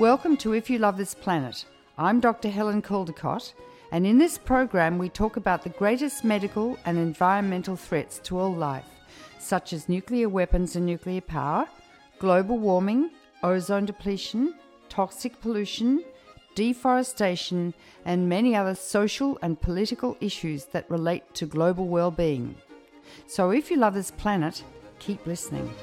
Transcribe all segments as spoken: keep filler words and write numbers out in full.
Welcome to If You Love This Planet. I'm Doctor Helen Caldicott, and in this program we talk about the greatest medical and environmental threats to all life, such as nuclear weapons and nuclear power, global warming, ozone depletion, toxic pollution, deforestation, and many other social and political issues that relate to global well-being. So if you love this planet, keep listening.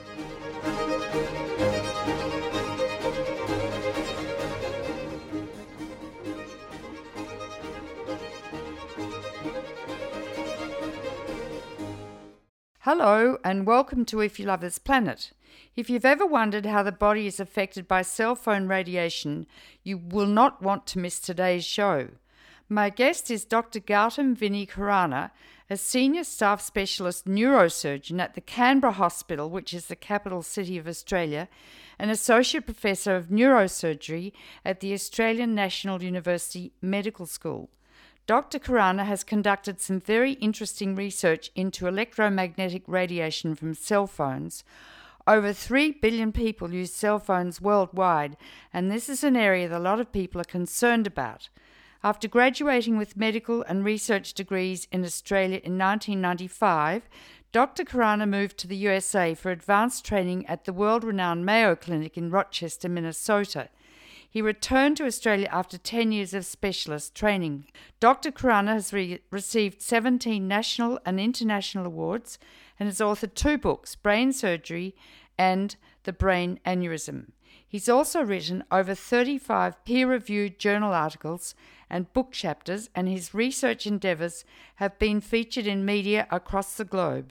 Hello and welcome to If You Love This Planet. If you've ever wondered how the body is affected by cell phone radiation, you will not want to miss today's show. My guest is Doctor Gautam Vinny Khurana, a senior staff specialist neurosurgeon at the Canberra Hospital, which is the capital city of Australia, and associate professor of neurosurgery at the Australian National University Medical School. Doctor Khurana has conducted some very interesting research into electromagnetic radiation from cell phones. Over three billion people use cell phones worldwide, and this is an area that a lot of people are concerned about. After graduating with medical and research degrees in Australia in nineteen ninety-five, Doctor Khurana moved to the U S A for advanced training at the world-renowned Mayo Clinic in Rochester, Minnesota. He returned to Australia after ten years of specialist training. Doctor Khurana has re- received seventeen national and international awards and has authored two books, Brain Surgery and The Brain Aneurysm. He's also written over thirty-five peer-reviewed journal articles and book chapters, and his research endeavours have been featured in media across the globe.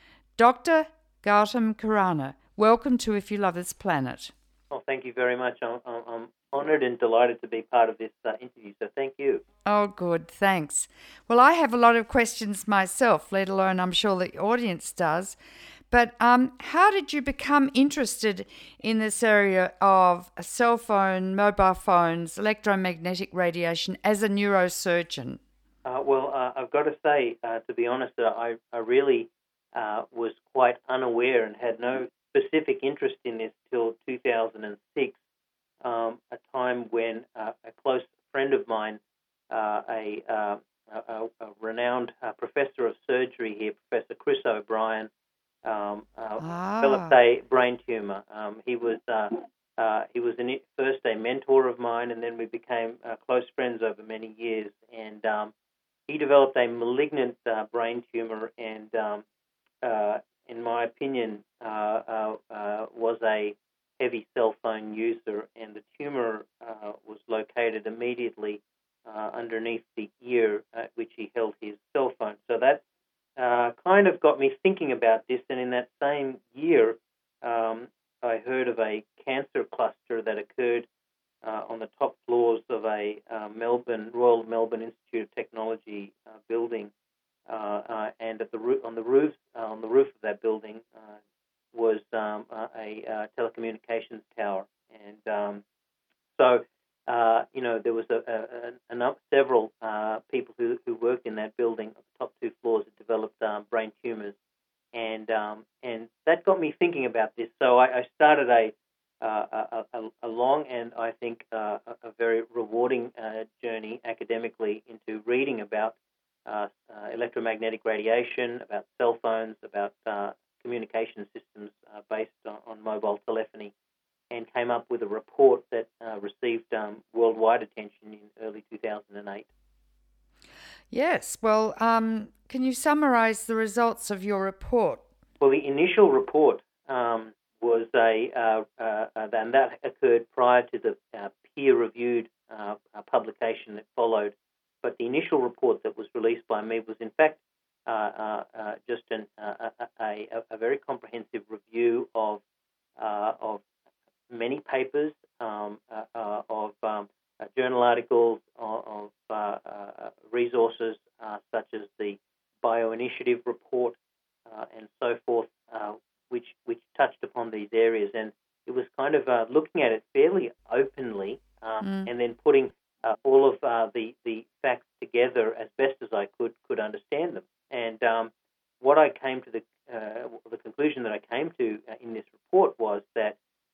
Doctor Gautam Khurana, welcome to If You Love This Planet. Well, thank you very much. I'm, I'm honoured and delighted to be part of this uh, interview, so thank you. Oh, good, thanks. Well, I have a lot of questions myself, let alone I'm sure the audience does. But um, how did you become interested in this area of a cell phone, mobile phones, electromagnetic radiation as a neurosurgeon? Uh, well, uh, I've got to say, uh, to be honest, uh, I, I really uh, was quite unaware and had no specific interest in this till two thousand six, um, a time when uh, a close friend of mine, uh, a, uh, a, a renowned uh, professor of surgery here, Professor Chris O'Brien, um, uh, ah. developed a brain tumor. Um, he was uh, uh, he was an, first a mentor of mine, and then we became uh, close friends over many years. And um, he developed a malignant uh, brain tumor, and um, uh, in my opinion, uh, uh, uh, was a heavy cell phone user, and the tumor uh, was located immediately uh, underneath the ear at which he held his cell phone. So that uh, kind of got me thinking about this, and in that same year, um, I heard of a cancer cluster that occurred uh, on the top floors of a uh, Melbourne Royal Melbourne Institute of Technology uh, building. Uh, uh, and at the roo- on the roof uh, on the roof of that building uh, was um, uh, a uh, telecommunications tower, and um, so uh, you know there was a, a, a, a several uh, people who, who worked in that building. On the top two floors had developed um, brain tumors, and um, and that got me thinking about this. So I, I started a, uh, a, a a long and I think uh, a very rewarding uh, journey academically into reading about Uh, uh, electromagnetic radiation, about cell phones, about uh, communication systems uh, based on, on mobile telephony, and came up with a report that uh, received um, worldwide attention in early two thousand eight. Yes, well, um, can you summarise the results of your report? Well, the initial report um, was a, uh, uh, uh, and that occurred prior to the uh, peer-reviewed uh, publication that followed. But the initial report that was released by me was, in fact, uh, uh, uh, just an, uh, a, a, a very comprehensive review of uh, of many papers, um, uh, uh, of um, uh, journal articles, of, of uh, uh, resources uh, such as the Bioinitiative report uh, and so forth, uh, which which touched upon these areas. And it was kind of uh, looking at it fairly openly, uh, mm. and then putting Uh, all of uh, the, the facts together as best as I could could understand them. And um, what I came to the uh, the conclusion that I came to uh, in this report was that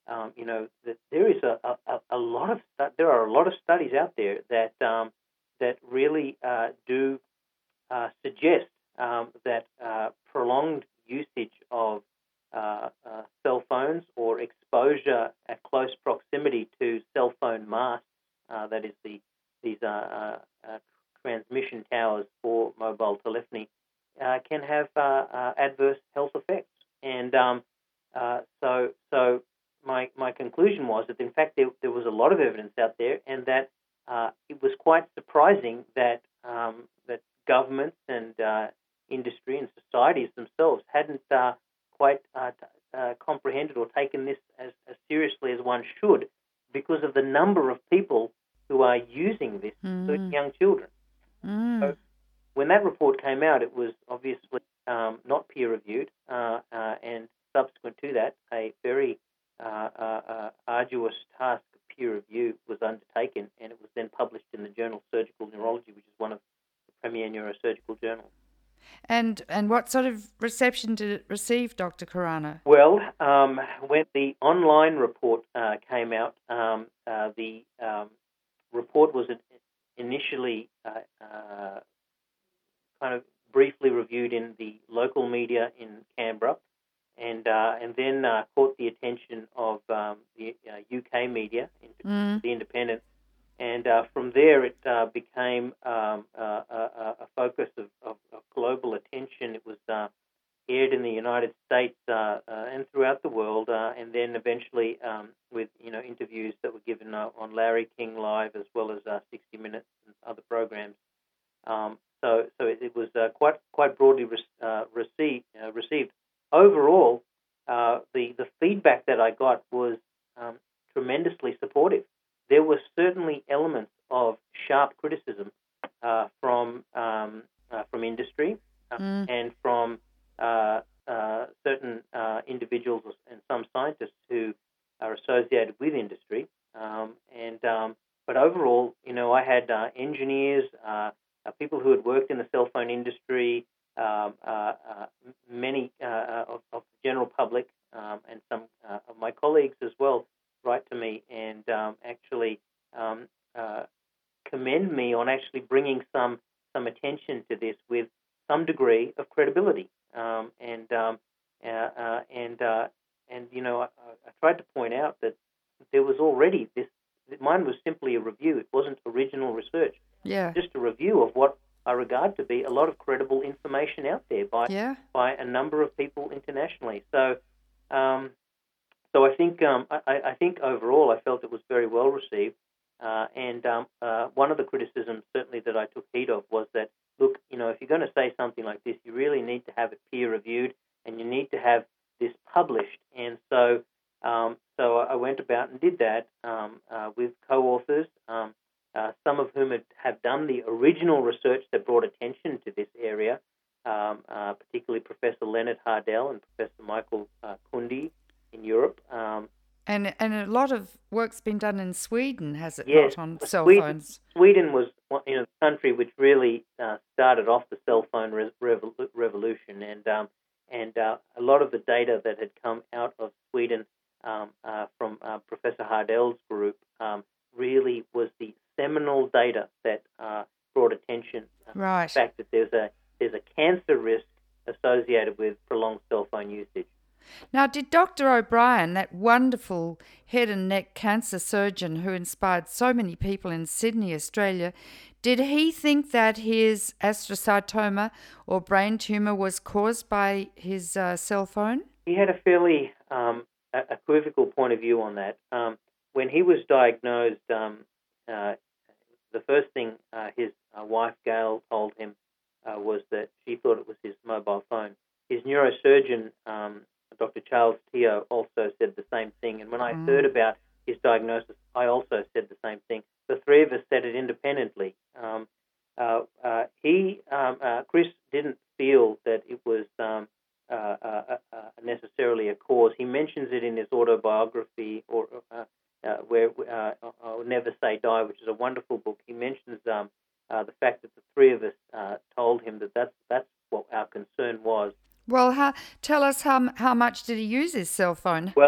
um, you know, that there is a, a, a lot of stu- there are a lot of studies out there that um, that really uh, do uh, suggest um, that uh, prolonged usage of uh, uh, cell phones or exposure at close proximity to cell phone masts, uh, that is the these uh, uh, uh, transmission towers for mobile telephony, uh, can have uh, uh, adverse health effects. And um, uh, so, so my my conclusion was that in fact there, there was a lot of evidence out there, and that uh, it was quite surprising that um, that governments and uh, industry and societies themselves hadn't uh, quite uh, uh, comprehended or taken this as, as seriously as one should, because of the number of people who are using this, including Mm. young children. Mm. So when that report came out, it was obviously um, not peer-reviewed, uh, uh, and subsequent to that, a very uh, uh, uh, arduous task of peer review was undertaken, and it was then published in the journal Surgical Neurology, which is one of the premier neurosurgical journals. And and what sort of reception did it receive, Doctor Khurana? Well, um, when the online report uh, came out, um, uh, the um, report was initially uh, uh, kind of briefly reviewed in the local media in Canberra, and uh, and then uh, caught the attention of um, the uh, U K media, Mm. The Independent, and uh, from there it uh, became um, uh, a, a focus of, of, of global attention. It was uh, aired in the United States uh, uh, and throughout the world, uh, and then eventually um, with you know interviews that were given uh, on Larry King Live as well as uh, sixty minutes and other programs. Um, so, so it, it was uh, quite quite broadly re- uh, received. Uh, received overall. Uh, the the feedback that I got was um, tremendously supportive. There were certainly elements of sharp criticism uh, from um, uh, from industry uh, Mm. and from uh, uh, certain uh, individuals and some scientists who are associated with industry. Um, and um, but overall, you know, I had uh, engineers, uh, uh, people who had worked in the cell phone industry, um, uh, uh, many uh, of, of the general public, um, and some uh, of my colleagues as well write to me and um, actually um, uh, commend me on actually bringing some some attention to this with some degree of credibility. Um, and um, uh, uh, and uh, and you know, I, I tried to point out that there was already this. Mine was simply a review. It wasn't original research. Yeah. Just a review of what I regard to be a lot of credible information out there by Yeah. by a number of people internationally. So, um, so I think um, I, I think overall I felt it was very well received. Uh, and um, uh, one of the criticisms certainly that I took heed of was that, look, you know, if you're going to say something like this, you really need to have it peer reviewed and you need to have this published. And so, um, so I went about and did that um, uh, with co-authors, um, uh, some of whom had, have done the original research that brought attention to this area, um, uh, particularly Professor Leonard Hardell and Professor Michael uh, Kundi in Europe. Um, And and a lot of work's been done in Sweden, has it Yes, not, on cell Sweden, phones? Sweden was one- you know the country which really uh, started off the cell phone re- revol- revolution, and um, and uh, a lot of the data that had come out of Sweden um, uh, from uh, Professor Hardell's group um, really was the seminal data that uh, brought attention uh, Right. to the fact that there's a there's a cancer risk associated with prolonged cell phone usage. Now, did Doctor O'Brien, that wonderful head and neck cancer surgeon who inspired so many people in Sydney, Australia, did he think that his astrocytoma or brain tumour was caused by his uh, cell phone? He had a fairly um, equivocal point of view on that. Um, when he was diagnosed, um, uh, the first thing uh, his uh, wife, Gail, told him uh, was that she thought it was his mobile phone. His neurosurgeon, um, Doctor Charles Teo, also said the same thing. And when I Mm. heard about his diagnosis, I also said the same thing. The three of us said it independently. Um, uh, uh, he, um, uh, Chris, didn't feel that it was um, uh, uh, uh, necessarily a cause. He mentions it in his autobiography, or uh, uh, where uh, I'll Never Say Die, which is a wonderful book. He mentions um, uh, the fact that the three of us uh, told him that that's, that's what our concern was. Well, how, tell us how how much did he use his cell phone? Well,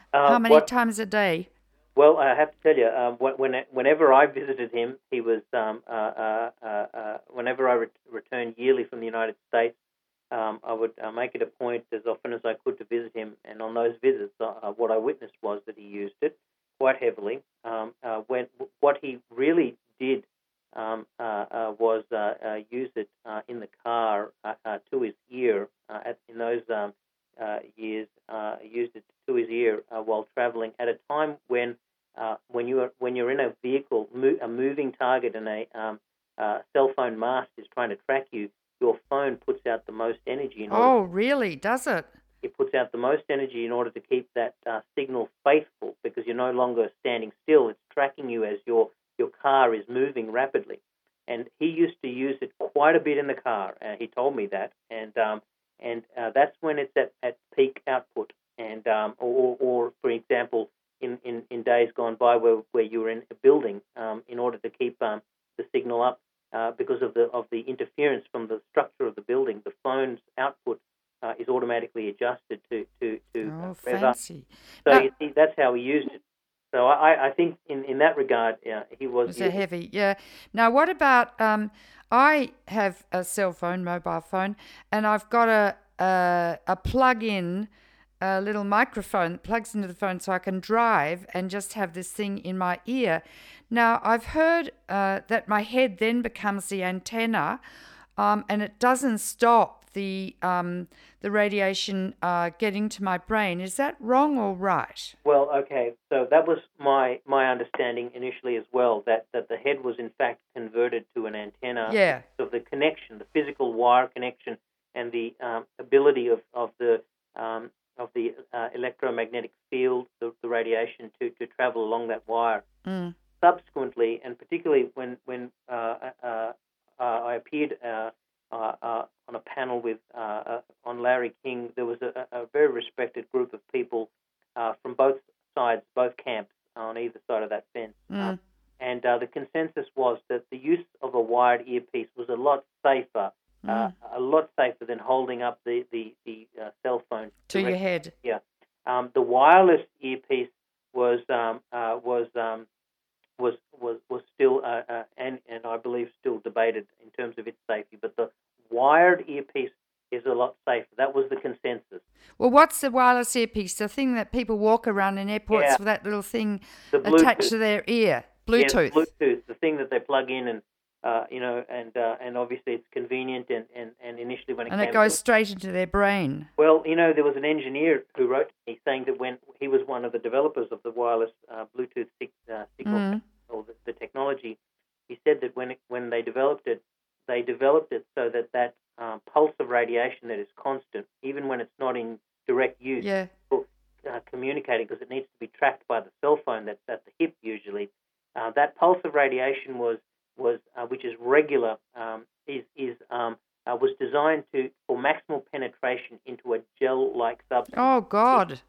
Uh, How many what, times a day? Well, I have to tell you, um, when, whenever I visited him, he was, um, uh, uh, uh, uh, whenever I re- returned yearly from the United States, um, I would uh, make it a point as often as I could to visit him. And on those visits, uh, what I witnessed was that he used it quite heavily. Um, uh, when What he really did um, uh, uh, was uh, uh, use it uh, in the car uh, uh, to his ear. Uh, at, in those um, uh, years, uh, used it to his ear uh, while traveling at a time when Uh, when you're when you're in a vehicle, mo- a moving target, and a um, uh, cell phone mast is trying to track you, your phone puts out the most energy in order. Oh, really? Does it? It puts out the most energy in order to keep that uh, signal faithful, because you're no longer standing still. It's tracking you as your your car is moving rapidly. And he used to use it quite a bit in the car. Uh, he told me that, and um, and uh, that's when it's at, at peak output. And um, or, or for example, in, in, in days gone by where, where you were in a building, um, in order to keep um, the signal up, uh, because of the of the interference from the structure of the building, the phone's output uh, is automatically adjusted to to to Oh, uh, rev up. fancy. So Now, you see, that's how he used it. So I, I think in, in that regard, uh, he was. was He, it heavy? Yeah. Now, what about, um, I have a cell phone, mobile phone, and I've got a, a, a plug-in, a little microphone that plugs into the phone so I can drive and just have this thing in my ear. Now, I've heard uh, that my head then becomes the antenna, um, and it doesn't stop the um, the radiation uh, getting to my brain. Is that wrong or right? Well, okay. So that was my my understanding initially as well. That that the head was in fact converted to an antenna. Yeah. So the connection, the physical wire connection, and the um, ability of of the um, of the uh, electromagnetic field, the, the radiation to, to travel along that wire. Mm. Subsequently, and particularly when when uh, uh, uh, I appeared uh, uh, uh, on a panel with uh, uh, on Larry King, there was a, a very respected group of people uh, from both sides, both camps on either side of that fence, Mm. um, and uh, the consensus was that the use of a wired earpiece was a lot safer, uh, Mm. a lot safer than holding up the the, the uh, cell phone To your directly. head. Yeah, um, the wireless earpiece was um, uh, was um, was was was still uh, uh, and and I believe still debated in terms of its safety, but the wired earpiece is a lot safer. That was the consensus. Well, what's the wireless earpiece? The thing that people walk around in airports Yeah, with that little thing the attached Bluetooth. to their ear. Yeah, Bluetooth. Bluetooth, the thing that they plug in, and uh, you know, and uh, and obviously it's convenient. And, and, and initially when it And came, it goes to, straight into their brain. well, you know, there was an engineer who wrote to me saying that when he was one of the developers of the wireless uh, Bluetooth uh, signal Mm. or the, the technology, he said that when it, when they developed it, they developed it so that that um, pulse of radiation that is constant, even when it's not in direct use, Yeah. for uh, communicating, because it needs to be tracked by the cell phone that's at the hip usually. Uh, that pulse of radiation was was uh, which is regular, um, is is um, uh, was designed to for maximal penetration into a gel-like substance. Oh, God.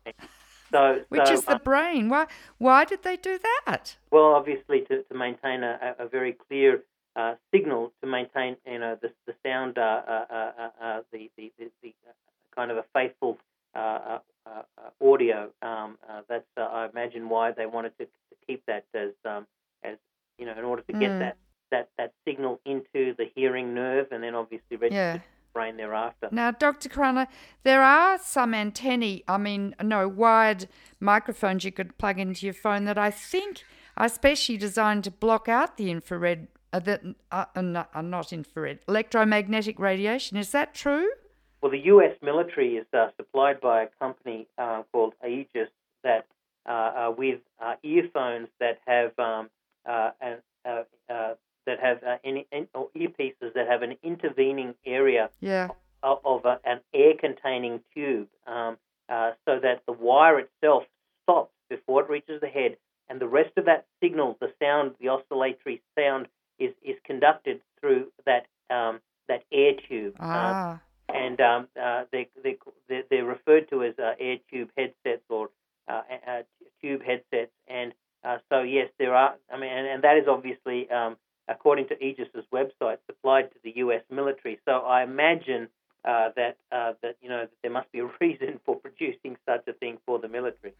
So, Which so, is the uh, brain. Why, why did they do that? well, obviously to, to maintain a, a very clear uh, signal, to maintain you know the the sound, uh, uh, uh, uh, the, the the the kind of a faithful uh, uh, uh, audio. Um, uh, that's uh, I imagine why they wanted to, to keep that as um, as you know in order to get Mm. that, that that signal into the hearing nerve, and then obviously register Yeah. to the brain thereafter. Now, Doctor Crana, there are some antennae, I mean, no, wired microphones you could plug into your phone that I think are specially designed to block out the infrared, uh, the, uh, uh, not, uh, not infrared, electromagnetic radiation. Is that true? Well, the U S military is uh, supplied by a company uh, called Aegis that uh, uh, with uh, earphones that have um, uh, an, uh, uh, that have uh, any, or earpieces that have an intervening area Yeah. of, of a, an air-containing tube, um, uh, so that the wire itself stops before it reaches the head, and the rest of that signal, the sound, the oscillatory sound, is is conducted through that um, that air tube. Ah. Uh, and um, uh, they, they, they're referred to as uh, air tube headsets or uh, uh, tube headsets. And uh, so, yes, there are, I mean, and, and that is obviously, um, according to Aegis's website, supplied to the U S military. So I imagine uh, that, uh, that, you know, that there must be a reason for producing such a thing for the military.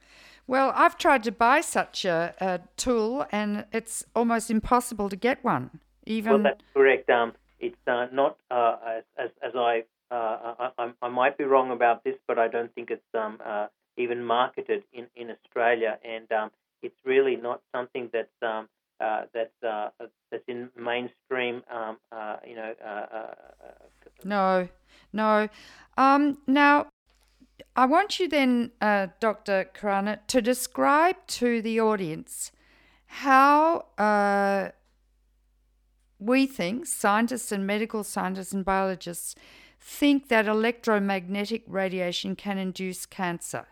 Well, I've tried to buy such a, a tool, and it's almost impossible to get one. Even well, that's correct. Um, it's uh, not uh, as, as as I, uh, I I might be wrong about this, but I don't think it's um, uh, even marketed in, in Australia, and um, it's really not something that's um, uh, that's uh, that's in mainstream. Um, uh, you know. Uh, uh, no, no. Um, now. I want you then, uh, Doctor Khurana, to describe to the audience how uh, we think, scientists and medical scientists and biologists, think that electromagnetic radiation can induce cancer.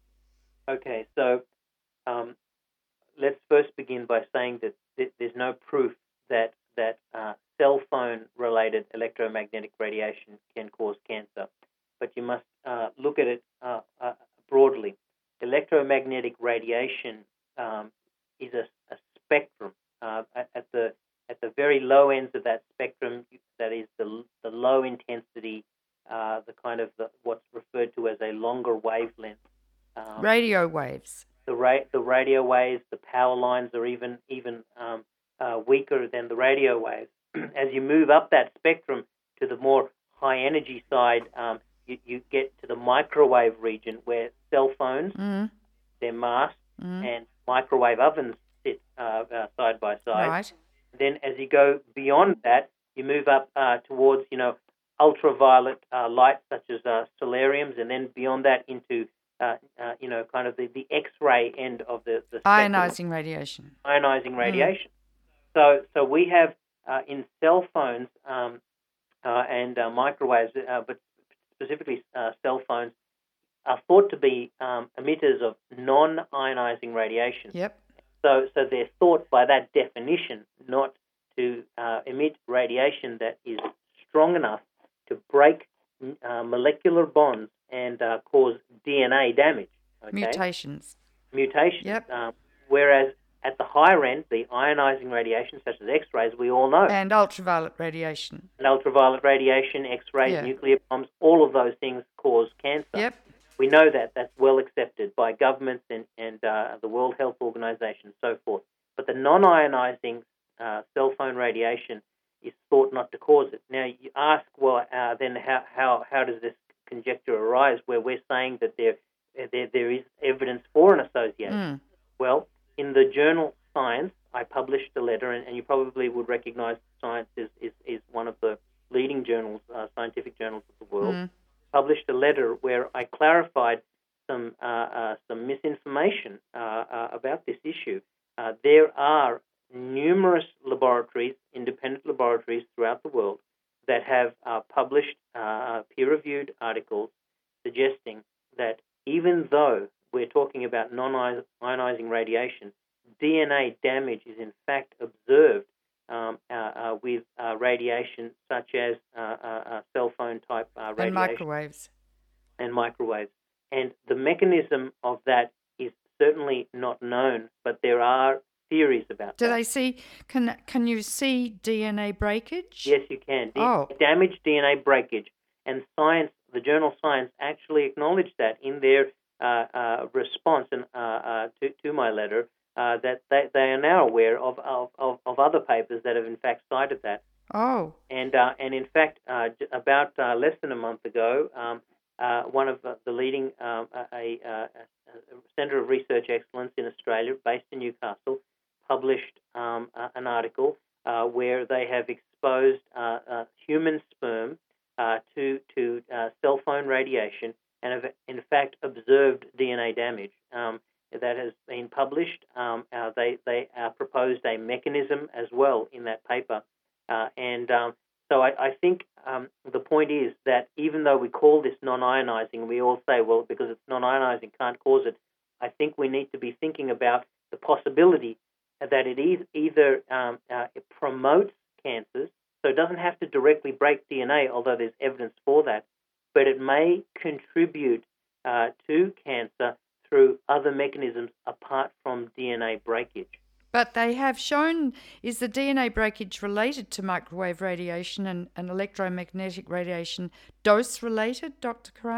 Okay, so um, let's first begin by saying that th- there's no proof that, that uh, cell phone-related electromagnetic radiation can cause cancer. But you must uh, look at it uh, uh, broadly. Electromagnetic radiation um, is a, a spectrum. Uh, at, at the at the very low ends of that spectrum, that is the the low intensity, uh, the kind of the, what's referred to as a longer wavelength. Um, radio waves. The ra- the radio waves, the power lines are even even um, uh, weaker than the radio waves. As you move up that spectrum to the more high energy side. Um, You, you get to the microwave region where cell phones, mm. their masts, mm. and microwave ovens sit uh, uh, side by side. Right. Then as you go beyond that, you move up uh, towards, you know, ultraviolet uh, light such as uh, solariums, and then beyond that into, uh, uh, you know, kind of the, the X-ray end of the, the spectrum. Ionizing radiation. Ionizing radiation. Mm. So, so we have uh, in cell phones um, uh, and uh, microwaves, uh, but specifically uh, cell phones, are thought to be um, emitters of non-ionizing radiation. Yep. So, so they're thought by that definition not to uh, emit radiation that is strong enough to break uh, molecular bonds and uh, cause D N A damage. Okay? Mutations. Mutations. Yep. Um, whereas at the higher end, the ionizing radiation, such as X-rays, we all know. And ultraviolet radiation. And ultraviolet radiation, X-rays, yeah. nuclear bombs, all of those things cause cancer. Yep. We know that. That's well accepted by governments and, and uh, the World Health Organization and so forth. But the non-ionizing uh, cell phone radiation is thought not to cause it. Now, you ask, well, uh, then how, how, how does this conjecture arise where we're saying that there, there, there is evidence for an association? Mm. Well, in the journal Science, I published a letter, and, and you probably would recognize Science is, is, is one of the leading journals, uh, scientific journals of the world, mm. published a letter where I clarified some uh, uh, some misinformation uh, uh, about this issue. Uh, there are numerous laboratories, independent laboratories throughout the world that have uh, published uh, peer-reviewed articles suggesting that even though we're talking about non-ionizing radiation, D N A damage is in fact observed um, uh, uh, with uh, radiation such as uh, uh, uh, cell phone type uh, radiation. And microwaves. And microwaves. And the mechanism of that is certainly not known, but there are theories about Do that. they see, can can you see D N A breakage? Yes, you can. D- oh. Damaged D N A breakage. And Science, the journal Science, actually acknowledged that in their uh, uh, response and, uh, uh, to, to my letter, uh, that they, they are now aware of, of, of, of other papers that have in fact cited that. Oh. And, uh, and in fact, uh, about uh, less than a month ago, um, uh, one of the leading, um, a, a, a Centre of Research Excellence in Australia, based in Newcastle, published um, uh, an article uh, where they have exposed uh, uh, human sperm uh, to to uh, cell phone radiation and have in fact observed D N A damage. Um, that has been published. Um, uh, they they uh, proposed a mechanism as well in that paper, uh, and um, so I, I think um, the point is that even though we call this non-ionizing, we all say, well, because it's non-ionizing, can't cause it. I think we need to be thinking about the possibility that it is either um, uh, it promotes cancers, so it doesn't have to directly break D N A, although there's evidence for that, but it may contribute uh, to cancer through other mechanisms apart from D N A breakage. But they have shown, is the D N A breakage related to microwave radiation and, and electromagnetic radiation dose related, Doctor Khurana?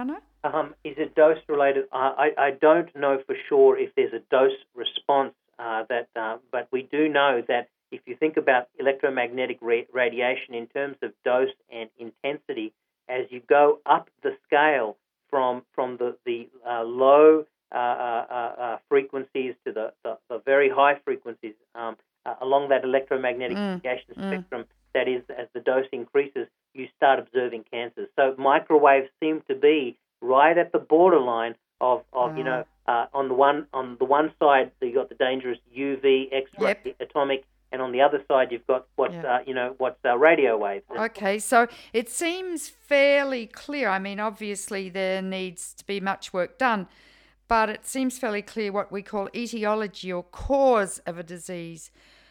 Um, is it dose related? Uh, I, I don't know for sure if there's a dose response uh, that, uh, but we do know that if you think about electromagnetic ra- radiation in terms of dose and intensity, as you go up the scale from from the the uh, low uh, uh, uh, frequencies to the, the, the very high frequencies um, uh, along that electromagnetic Mm, radiation mm. spectrum, that is, as the dose increases, you start observing cancers. So microwaves seem to be right at the borderline of, of you know, uh, on the one on the one side you got the dangerous U V, X-ray, Yep. atomic, and on the other side you've got what's Yep. uh, you know what's uh, radio waves. Okay, so it seems fairly clear. I mean, obviously there needs to be much work done, but it seems fairly clear what we call etiology or cause of a disease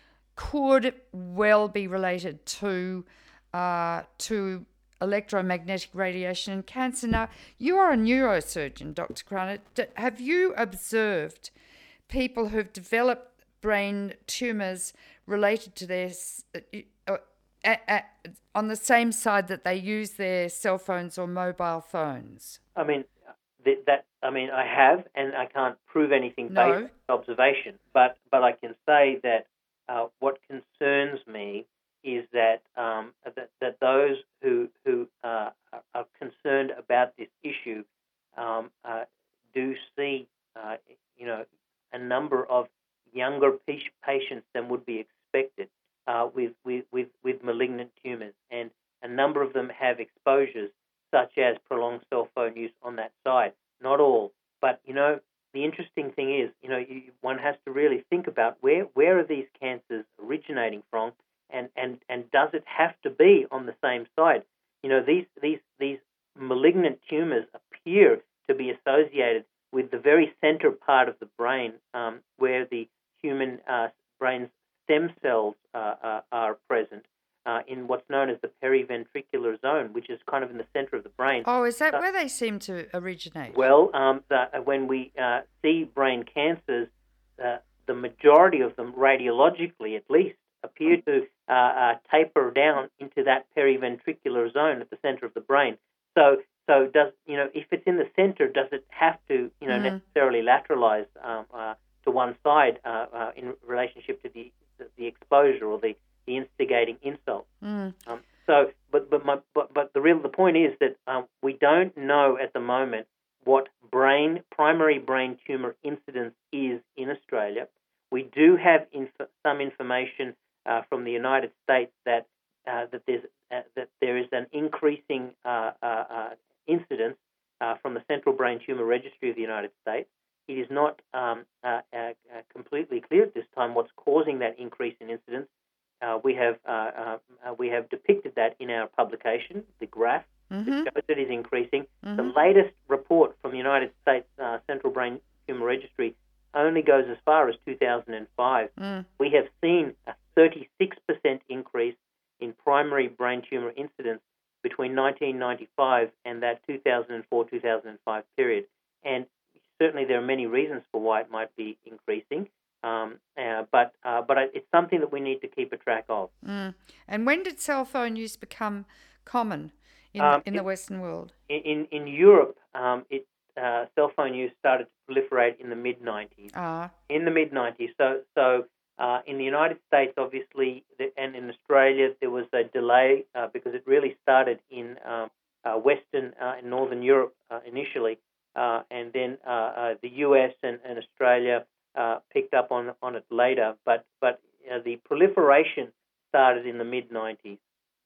could well be related to uh, to electromagnetic radiation and cancer. Now, you are a neurosurgeon, Doctor Cranach. Have you observed people who've developed brain tumours related to their uh, uh, uh, on the same side that they use their cell phones or mobile phones? I mean, th- that I mean, I have, and I can't prove anything No. based on observation. But but I can say that uh, what concerns me is that um, that, that those who who uh, are concerned about this issue um, uh, do see, uh, you know, a number of younger patients than would be expected uh, with, with with with malignant tumors, and a number of them have exposures such as prolonged cell phone use on that side. Not all, but you know, the interesting thing is, you know, you, one has to really think about where where are these cancers originating from, and, and, and does it have to be on the same side? You know, these these these malignant tumors appear to be associated with the very center part of the brain, um, where the human uh, brain's stem cells uh, uh, are present. Uh, in what's known as the periventricular zone, which is kind of in the center of the brain. Oh, is that uh, where they seem to originate? Well, um, the, when we uh, see brain cancers, uh, the majority of them, radiologically at least, appear to uh, uh, taper down into that periventricular zone at the center of the brain. So, so does you know if it's in the center, does it have to you know Mm. necessarily lateralize um, uh, to one side uh, uh, in relationship to the the, the exposure or the the instigating insult. Mm. Um, so, but but my, but but the real the point is that um, we don't know at the moment what brain primary brain tumor incidence is in Australia. We do have inf- some information uh, from the United States that uh, that there's uh, that there is an increasing uh, uh, uh, incidence uh, from the Central Brain Tumor Registry of the United States. It is not um, uh, uh, completely clear at this time what's causing that increase in incidence. Uh, we have uh, uh, we have depicted that in our publication, the graph, Mm-hmm. which shows it is increasing. Mm-hmm. The latest report from the United States uh, Central Brain Tumor Registry only goes as far as two thousand five. Mm. We have seen a thirty-six percent increase in primary brain tumor incidence between nineteen ninety-five and that two thousand four two thousand five period. And certainly there are many reasons for why it might be increasing. Um, uh, but uh, but it's something that we need to keep a track of. Mm. And when did cell phone use become common in, Um, in it, the Western world? In in Europe, um, it uh, cell phone use started to proliferate in the mid nineties. Ah. In the mid nineties, so so uh, in the United States, obviously, the, and in Australia, there was a delay uh, because it really started in um, uh, Western uh, and Northern Europe uh, initially, uh, and then uh, uh, the U S and, and Australia. Uh, picked up on on it later, but but uh, the proliferation started in the mid nineties.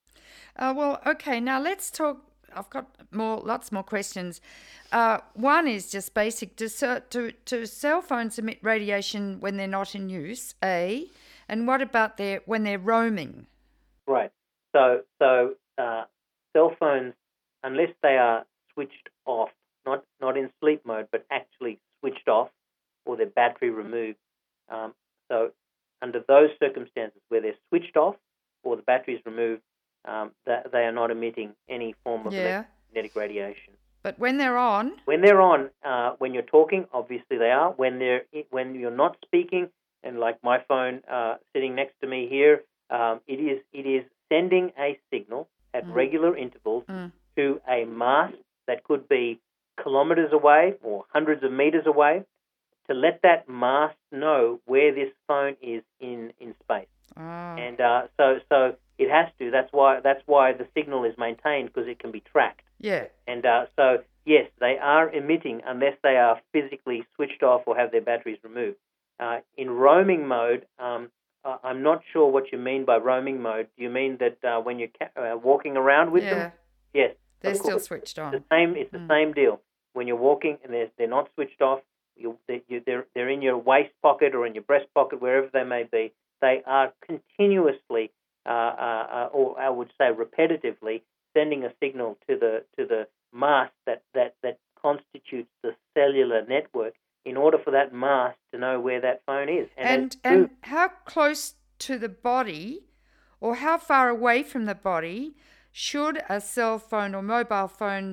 Uh, well, okay. Now let's talk. I've got more, lots more questions. Uh, one is just basic. Do, do do cell phones emit radiation when they're not in use? A, and what about their when they're roaming? Right. So so uh, cell phones, unless they are switched off, not not in sleep mode, but actually switched off, or their battery removed. Um, so under those circumstances where they're switched off or the battery is removed, um, that they are not emitting any form of Yeah. electromagnetic radiation. But when they're on? When they're on, uh, when you're talking, obviously they are. When they're when you're not speaking, and like my phone uh, sitting next to me here, um, it is it is sending a signal at Mm. regular intervals Mm. to a mast that could be kilometers away or hundreds of meters away, to let that mast know where this phone is in, in space. Oh. And uh, so so it has to. That's why that's why the signal is maintained, because it can be tracked. Yeah. And uh, so, yes, they are emitting unless they are physically switched off or have their batteries removed. Uh, in roaming mode, um, I'm not sure what you mean by roaming mode. Do you mean that uh, when you're ca- uh, walking around with yeah. them? Yes. They're of still course. switched on. It's the same, it's Mm. the same deal. When you're walking and they're, they're not switched off, you, they, you, they're, they're in your waist pocket or in your breast pocket, wherever they may be. They are continuously, uh, uh, uh, or I would say repetitively, sending a signal to the to the mast that, that, that constitutes the cellular network in order for that mast to know where that phone is. And And, and how close to the body, or how far away from the body, should a cell phone or mobile phone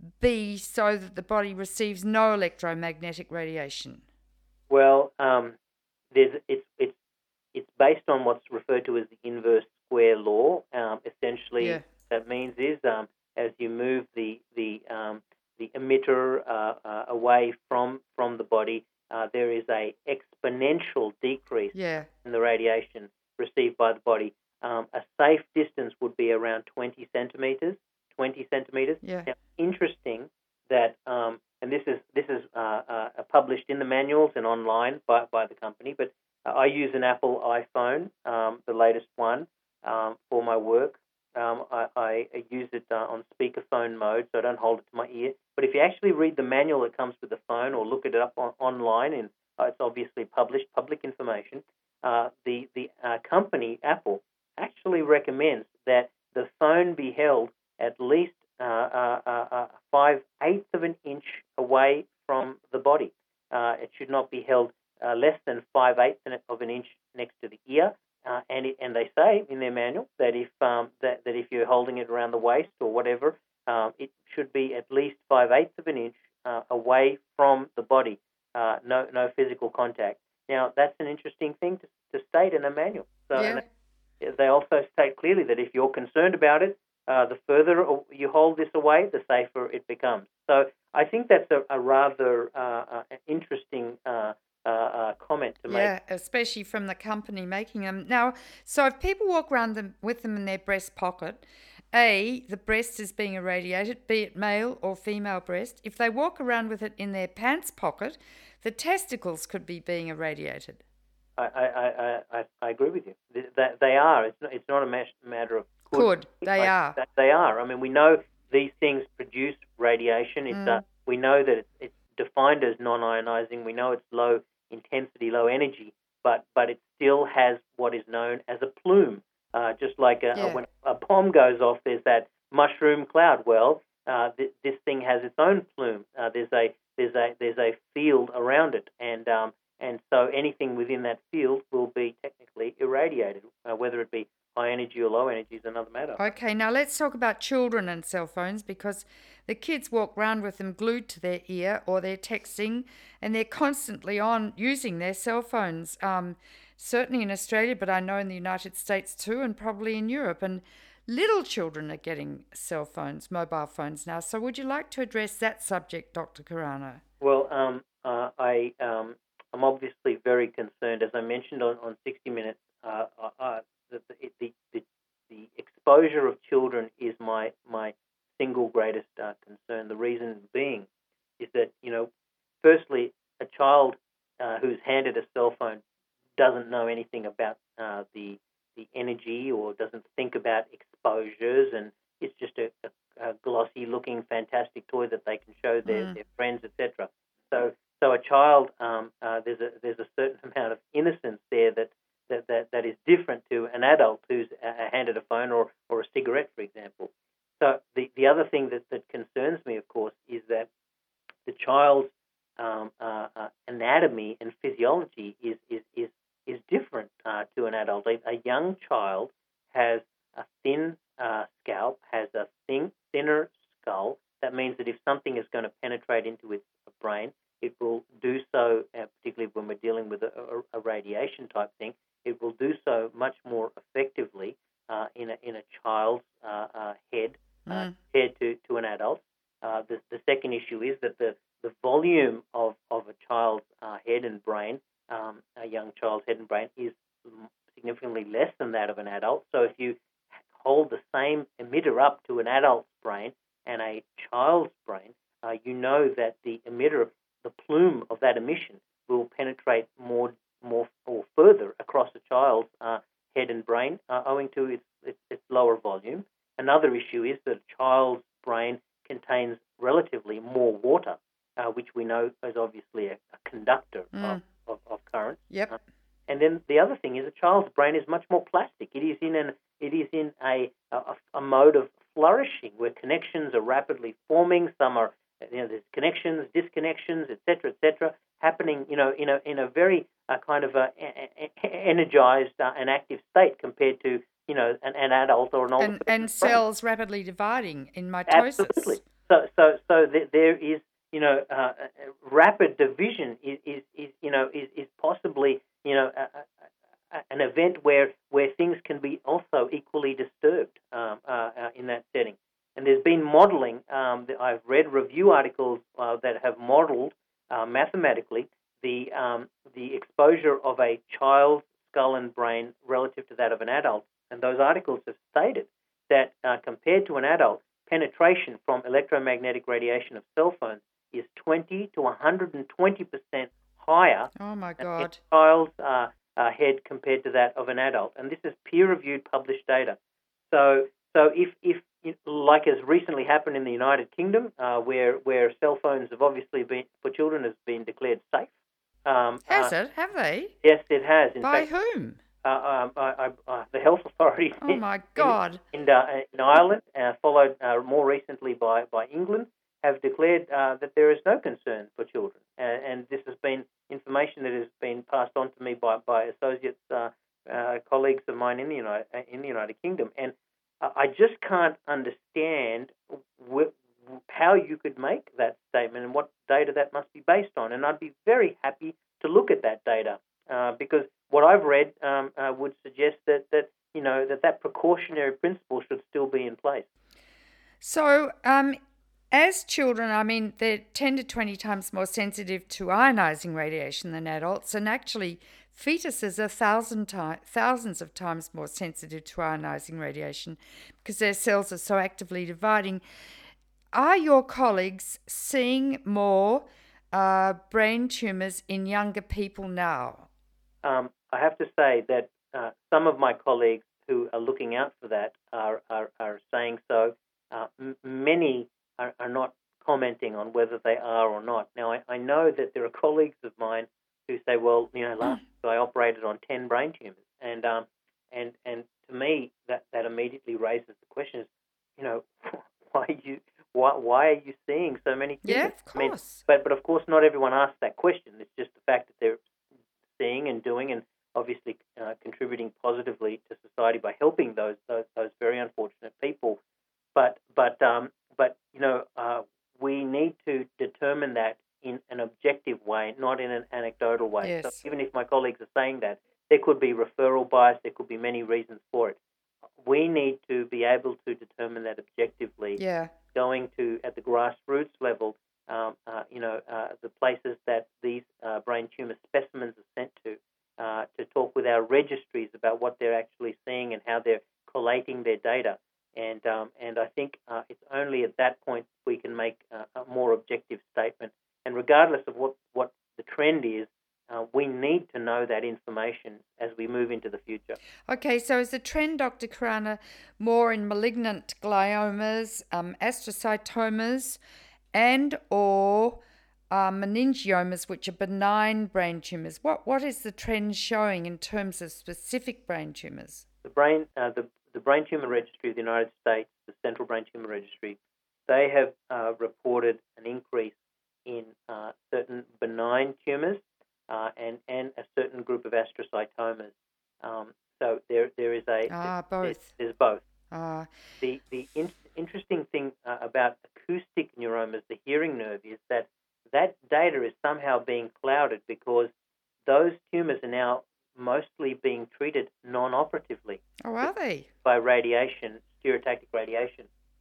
be so that the body receives no electromagnetic radiation? Well, um, there's, it's it's it's based on what's referred to as the inverse square law. Um, essentially, Yeah. what that means is um, as you move the the um, the emitter uh, uh, away from from the body, uh, there is a exponential decrease Yeah. in the radiation received by the body. Um, a safe distance would be around twenty centimeters. twenty centimeters. Yeah. Now, interesting that, um, and this is this is uh, uh, published in the manuals and online by by the company, but uh, I use an Apple iPhone, um, the latest one, um, for my work. Um, I, I use it uh, on speakerphone mode, so I don't hold it to my ear. But if you actually read the manual that comes with the phone, or look it up on, online, and uh, it's obviously published, public information, uh, the the uh, company Apple actually recommends that the phone be held at least uh, uh, uh, uh, five eighths of an inch away from the body. Uh, it should not be held uh, less than five eighths of an inch next to the ear. Uh, and it, and they say in their manual that if um, that, that if you're holding it around the waist or whatever, um, it should be at least five eighths of an inch uh, away from the body. Uh, no no physical contact. Now that's an interesting thing to, to state in a manual. So Yeah. and they also state clearly that if you're concerned about it, uh, the further you hold this away, the safer it becomes. So I think that's a, a rather uh, uh, interesting uh, uh, uh, comment to make. Yeah, especially from the company making them. Now, so if people walk around them with them in their breast pocket, A, the breast is being irradiated, be it male or female breast. If they walk around with it in their pants pocket, the testicles could be being irradiated. I, I, I, I agree with you. They, they are. It's not, it's not a matter of could. Could. They are. They are. I mean, we know these things produce radiation. It's, mm. uh, we know that it's, it's defined as non-ionizing. We know it's low intensity, low energy, but, but it still has what is known as a plume. Uh, just like a, yeah. when a bomb goes off, there's that mushroom cloud. Well, uh, th- this thing has its own plume. Uh, there's a there's a there's a field around it, and um, and so anything within that field will be technically irradiated, uh, whether it be high energy or low energy is another matter. Okay, now let's talk about children and cell phones, because the kids walk around with them glued to their ear, or they're texting and they're constantly on using their cell phones. Um, certainly in Australia, but I know in the United States too, and probably in Europe. And little children are getting cell phones, mobile phones now. So would you like to address that subject, Doctor Khurana? Well, um, uh, I, um, I'm obviously very concerned. As I mentioned on, on sixty minutes, uh, uh, the, the, the, the exposure of children is my, my single greatest uh, concern. The reason being is that, you know, firstly, a child uh, who's handed a cell phone doesn't know anything about uh, the the energy, or doesn't think about exposures, and it's just a, a, a glossy-looking, fantastic toy that they can show their, mm. their friends, et cetera. So, so a child, um, uh, there's a there's a certain amount of innocence there that that, that, that is different to an adult who's uh, handed a phone or, or a cigarette, for example. So the, the other thing that, that concerns me, of course, is that the child's um, uh, uh, anatomy and physiology is is is is different uh, to an adult. A, a young child has a thin uh, scalp, has a thin, thinner skull. That means that if something is going to penetrate into its brain, it will do so, uh, particularly when we're dealing with a, a, a radiation type thing, it will do so much more effectively uh, in, a, in a child's uh, uh, head uh, mm. compared to, to an adult. Uh, the, the second issue issue is that the, the volume of, of a child's uh, head and brain, um, a young child's head and brain, is significantly less than that of an adult. So if you hold the same emitter up to an adult's brain and a child's brain, uh, you know that the emitter, the plume of that emission, will penetrate more, more or further across a child's uh, head and brain, uh, owing to its, its, its lower volume. Another issue is that a child's brain contains relatively more water, uh, which we know is obviously a, a conductor Mm. of, of, of current. Yep. Uh, and then the other thing is a child's brain is much more plastic. It is in an it is in a, a, a mode of flourishing where connections are rapidly forming. Some are, you know, there's connections, disconnections, et cetera, et cetera, happening, you know, in a in a very uh, kind of a, a, a energized uh, and active state compared to, you know, an, an adult or an older And, person's and brain. cells rapidly dividing in mitosis. Absolutely. So, so, so th- there is, you know, uh, rapid division is, is, is, you know, is, is possibly, you know, a, a, a, an event where where things can be also equally disturbed um, uh, uh, in that setting. And there's been modeling. Um, that I've read review articles uh, that have modeled uh, mathematically the um, the exposure of a child's skull and brain relative to that of an adult. And those articles have stated that uh, compared to an adult, penetration from electromagnetic radiation of cell phones is twenty to one hundred twenty percent higher Oh, my in a God. child's uh, uh, head compared to that of an adult. And this is peer-reviewed, published data. So, so if, if like has recently happened in the United Kingdom, uh, where where cell phones have obviously been, for children, has been declared safe. Um, Has uh, it? Have they? Yes, it has. In By fact, whom? uh, um, I, I, uh, the health authorities Oh, my God. in, in, uh, in Ireland, uh, followed uh, more recently by, by England, have declared uh, that there is no concern for children. Uh, and this has been information that has been passed on to me by, by associates, uh, uh, colleagues of mine in the United, in the United Kingdom. And uh, I just can't understand wh- how you could make that statement and what data that must be based on. And I'd be very happy to look at that data uh, because what I've read um, uh, would suggest that, that you know that that precautionary principle should still be in place. So, um, as children, I mean, they're ten to twenty times more sensitive to ionizing radiation than adults, and actually, fetuses are thousand ti- thousands of times more sensitive to ionizing radiation because their cells are so actively dividing. Are your colleagues seeing more uh, brain tumors in younger people now? Um, I have to say that uh, some of my colleagues who are looking out for that are, are, are saying so. Uh, m- many are, are not commenting on whether they are or not. Now, I, I know that there are colleagues of mine who say, well, you know, last week I operated on ten brain tumors. And um, and and to me, that, that immediately raises the question, is, you know, why are you why why are you seeing so many tumors? Yeah, of course. I mean, but but of course, not everyone asks that question. It's just the fact that they're seeing and doing, and obviously uh, contributing positively to society by helping those those, those very unfortunate people. But but um, but you know, uh, we need to determine that in an objective way, not in an anecdotal way. Yes. So even if my colleagues are saying that, there could be referral bias, there could be many reasons for it. We need to be able to determine that objectively. Yeah. Going to at the grassroots level. Um, uh, you know, uh, the places that these uh, brain tumor specimens are sent to, uh, to talk with our registries about what they're actually seeing and how they're collating their data. And um, and I think uh, it's only at that point we can make uh, a more objective statement. And regardless of what, what the trend is, uh, we need to know that information as we move into the future. Okay, so is the trend, Doctor Khurana, more in malignant gliomas, um, astrocytomas, and or uh, meningiomas, which are benign brain tumors? What what is the trend showing in terms of specific brain tumors? The brain, uh, the the Brain Tumor Registry of the United States, the Central Brain Tumor Registry, they have uh, reported an increase in uh, certain benign tumors uh, and and a certain group of astrocytomas. Um, so there there is a Ah, there's, both. There's both. Ah, The the in, interesting thing uh, about acoustic neuromas, the hearing nerve, is that that data is somehow being clouded because those tumors are now mostly being treated non-operatively. oh, are they? By radiation, stereotactic radiation.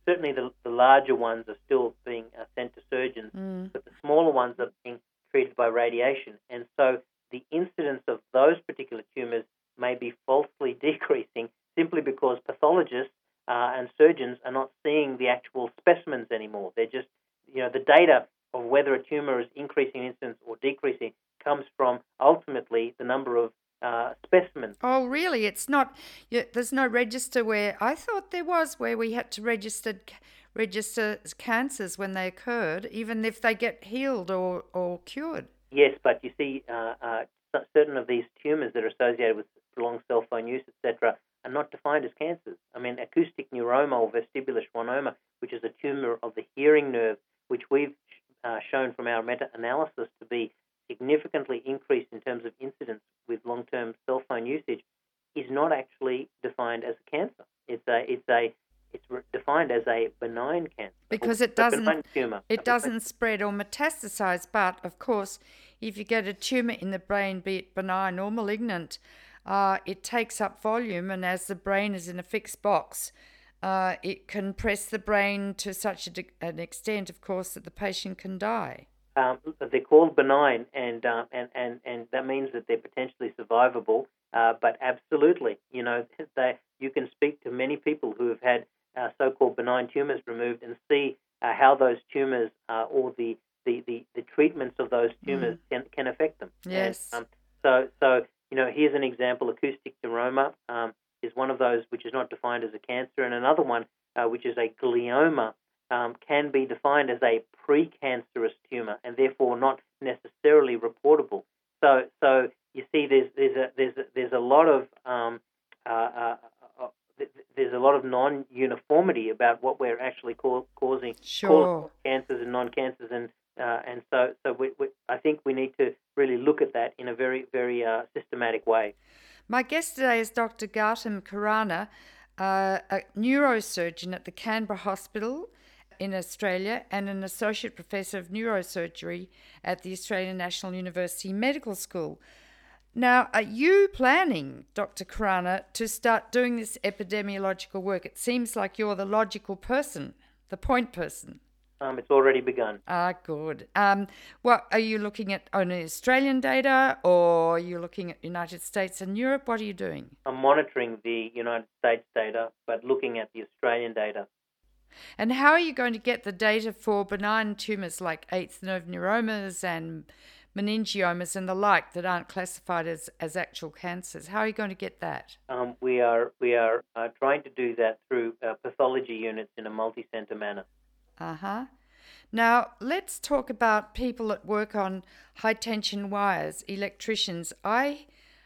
certainly the, the larger ones are still being uh, sent to surgeons, Mm. but the smaller ones are being treated by radiation. And so the incidence of those particular tumors may be falsely decreasing simply because pathologists uh, and surgeons are not seeing the actual specimens anymore. They're just, you know, the data of whether a tumor is increasing in incidence or decreasing comes from ultimately the number of uh, specimens. Oh, really? It's not, you, there's no register where, I thought there was, where we had to register register cancers when they occurred, even if they get healed or, or cured. Yes, but you see, uh, uh, certain of these tumors that are associated with prolonged cell phone use, et cetera, are not defined as cancers. I mean, acoustic neuroma or vestibular schwannoma, which is a tumor of the hearing nerve, which we've uh, shown from our meta-analysis to be significantly increased in terms of incidence with long-term cell phone usage, is not actually defined as a cancer. It's a, it's a, it's defined as a benign cancer because it doesn't, benign tumor. it doesn't spread or metastasize. But of course, if you get a tumor in the brain, be it benign or malignant, uh, it takes up volume, and as the brain is in a fixed box, uh, it can press the brain to such a de- an extent, of course, that the patient can die. Um, they're called benign, and, uh, and and and that means that they're potentially survivable. Uh, but absolutely, you know, they, you can speak to many people who have had uh, so-called benign tumors removed and see uh, how those tumors uh, or the, the, the, the treatments of those tumors mm. can, can affect them. Yes. And, um, so so you know, here's an example: acoustic neuroma um, is one of those which is not defined as a cancer, and another one uh, which is a glioma. Um, can be defined as a precancerous tumor and therefore not necessarily reportable. So, so you see, there's there's a there's a, there's a lot of um, uh, uh, uh, there's a lot of non-uniformity about what we're actually ca- causing sure. cancers and non-cancers, and uh, and so so we, we, I think we need to really look at that in a very very uh, systematic way. My guest today is Doctor Gautam Khurana, uh, a neurosurgeon at the Canberra Hospital in Australia and an associate professor of neurosurgery at the Australian National University Medical School. Now, are you planning, Doctor Khurana, to start doing this epidemiological work? It seems like you're the logical person, the point person. Um, it's already begun. Ah, good. Um, what are you looking at? Only Australian data, or are you looking at United States and Europe? What are you doing? I'm monitoring the United States data, but looking at the Australian data. And how are you going to get the data for benign tumours like eighth nerve neuromas and meningiomas and the like that aren't classified as, as actual cancers? How are you going to get that? Um, we are we are uh, trying to do that through uh, pathology units in a multi-centre manner. Uh-huh. Now, let's talk about people that work on high-tension wires, electricians. I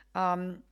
um,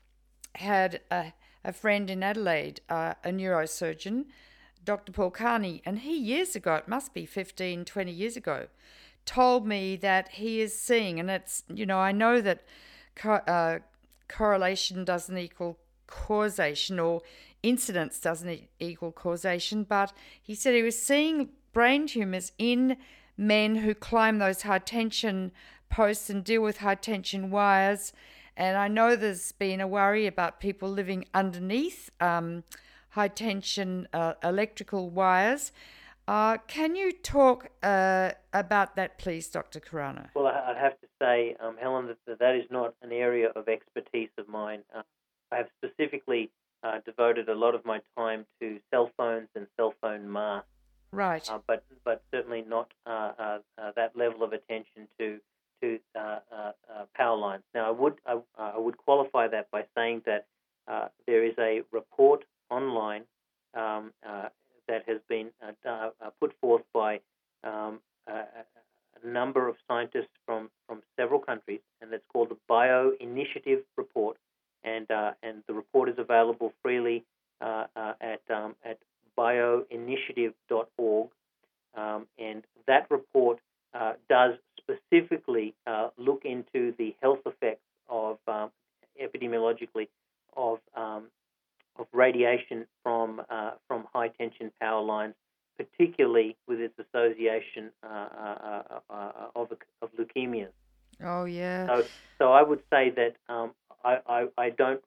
had a, a friend in Adelaide, uh, a neurosurgeon, Doctor Paul Carney, and he years ago, it must be fifteen, twenty years ago, told me that he is seeing, and it's, you know, I know that co- uh, correlation doesn't equal causation or incidence doesn't e- equal causation, but he said he was seeing brain tumours in men who climb those high tension posts and deal with high tension wires. And I know there's been a worry about people living underneath um, high tension uh, electrical wires. Uh, can you talk uh, about that, please, Doctor Khurana? Well, I'd have to say, um, Helen, that that is not an area of expertise of mine. Uh, I have specifically uh, devoted a lot of my time to cell phones and cell phone masks. Right. Uh, but but certainly not uh, uh, uh, that level of attention to to uh, uh, uh, power lines. Now, I would I, I would qualify that by saying that uh, there is a report online um, uh, that has been uh, uh, put forth by um, a, a number of scientists from, from several countries, and it's called the Bio-Initiative Report, and uh, and the report is available freely uh, uh, at um, at bioinitiative dot org, um, and that report uh, does specifically uh, look into the health effects of um, epidemiologically of um, of radiation from uh, from high tension power lines, particularly with its association uh, uh, uh, of of leukemias. Oh yeah. So, so I would say that um, I, I I don't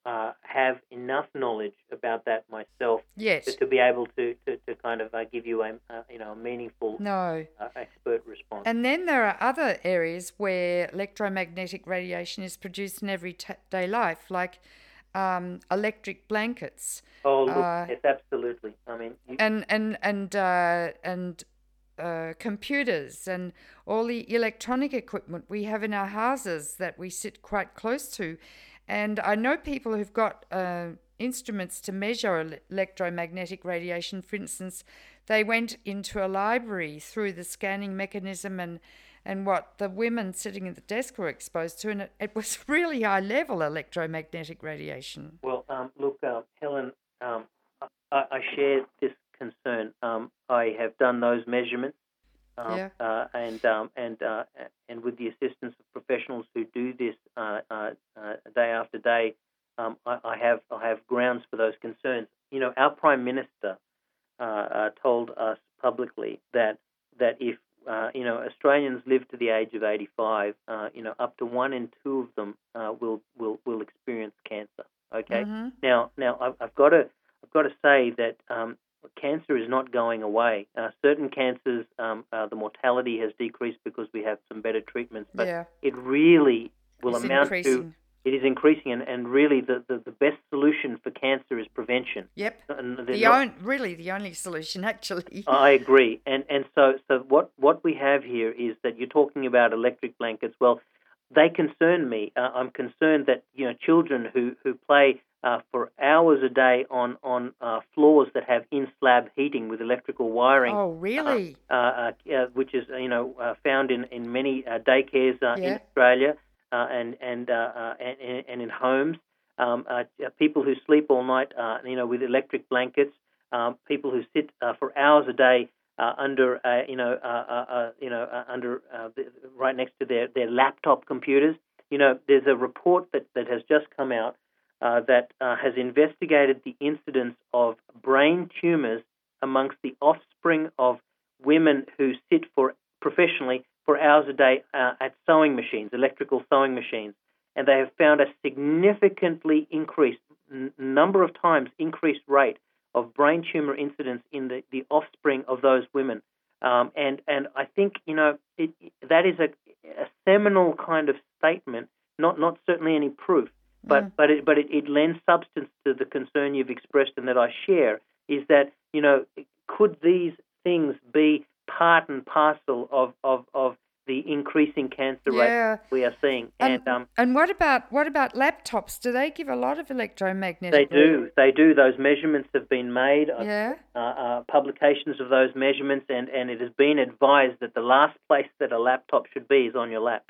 uh, have enough knowledge about that myself Yes. to, to be able to, to, to kind of uh, give you a uh, you know a meaningful No. uh, expert response. And then there are other areas where electromagnetic radiation is produced in everyday life, like um, electric blankets. Oh, look, uh, yes, absolutely. I mean, you, and and and uh, and uh, computers and all the electronic equipment we have in our houses that we sit quite close to. And I know people who've got uh, instruments to measure electromagnetic radiation. For instance, they went into a library through the scanning mechanism and and what the women sitting at the desk were exposed to, and it, it was really high level electromagnetic radiation. well, um, look, uh, Helen, um, I, I share this concern. Um, I have done those measurements, um, Yeah. uh, and um, and uh, and with the assistance of professionals who do this uh, uh, uh, day after day, um, I, I have I have grounds for those concerns. You know, our Prime Minister uh, uh, told us publicly that that if uh, you know Australians live to the age of eighty-five, uh, you know, up to one in two of them uh, will will will experience cancer. Okay. Mm-hmm. Now, now I've, I've got to I've got to say that um, cancer is not going away. Uh, certain cancers, um, uh, the mortality has decreased because we have some better treatments, but Yeah. it really will It's amount increasing. to it is increasing, and, and really the, the, the best solution for cancer is prevention. Yep. And there's The not- on, really the only solution, actually. I agree, and and so so what what we have here is that you're talking about electric blankets. Well, they concern me. Uh, I'm concerned that you know children who who play uh, for hours a day on on uh, floors that have in slab heating with electrical wiring. Oh, really? Uh, uh, uh, which is you know uh, found in in many uh, daycares uh, in Yeah. Australia uh, and and, uh, uh, and and in homes. Um, uh, people who sleep all night, uh, you know, with electric blankets. Um, people who sit uh, for hours a day uh, under, uh, you know, uh, uh, uh, you know, uh, under uh, the, right next to their, their laptop computers. You know, there's a report that, that has just come out uh, that uh, has investigated the incidence of brain tumors amongst the offspring of women who sit for professionally for hours a day uh, at sewing machines, electrical sewing machines. And they have found a significantly increased, n- number of times increased rate of brain tumor incidence in the, the offspring of those women. Um, and, and I think, you know, it, that is a, a seminal kind of statement, not, not certainly any proof, but, Mm. but, it, but it, it lends substance to the concern you've expressed and that I share, is that, you know, could these things be part and parcel of, of, of the increasing cancer Yeah. rate we are seeing? And, And um, and what about what about laptops? Do they give a lot of they electromagnetic? do, they do. Those measurements have been made. Yeah. Uh, uh, publications of those measurements, and, and it has been advised that the last place that a laptop should be is on your lap.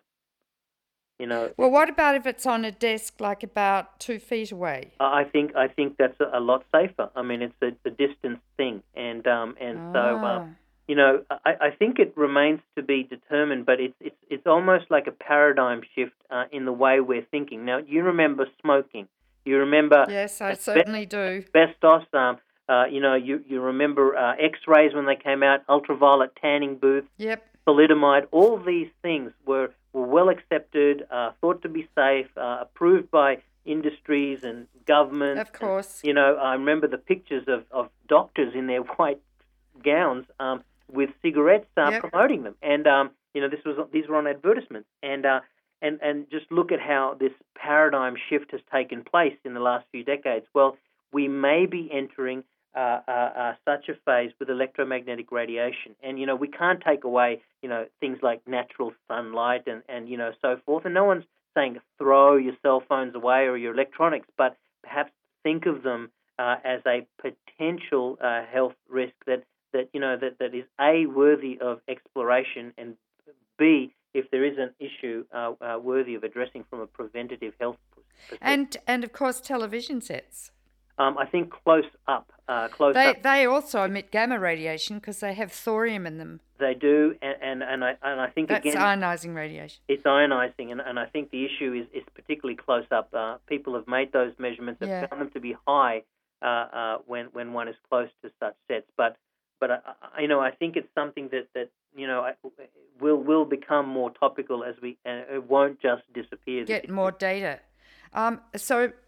You know, Well, what about if it's on a desk, like about two feet away? I think I think that's a, a lot safer. I mean, it's a, it's a distance thing, and um, and so uh, Ah. you know, I, I think it remains to be determined. But it's it's it's almost like a paradigm shift uh, in the way we're thinking. Now, you remember smoking. You remember Yes, I asbe- certainly do. asbestos. Um, uh, you know, you you remember uh, X-rays when they came out, ultraviolet tanning booths, Yep. thalidomide. All these things were were well accepted, uh, thought to be safe, uh, approved by industries and governments. Of course. And, you know, I remember the pictures of, of doctors in their white gowns um, with cigarettes uh, Yep. promoting them, and um, you know, this was these were on advertisements, and uh, and and just look at how this paradigm shift has taken place in the last few decades. Well, we may be entering Uh, uh, uh, such a phase with electromagnetic radiation. And, you know, we can't take away, you know, things like natural sunlight and, and, you know, so forth. And no one's saying throw your cell phones away or your electronics, but perhaps think of them uh, as a potential uh, health risk that, that, you know, that, that is A, worthy of exploration, and B, if there is an issue, uh, uh, worthy of addressing from a preventative health perspective. And and of course television sets. Um, I think close up, uh, close They up. they also emit gamma radiation because they have thorium in them. They do, and, and, and I and I think That's again ionizing radiation. it's ionizing, and, and I think the issue is, is particularly close up. Uh, people have made those measurements and Yeah. found them to be high uh, uh, when when one is close to such sets. But but I, I, you know I think it's something that, that you know will will become more topical as we, and it won't just disappear. Get more data. Um, so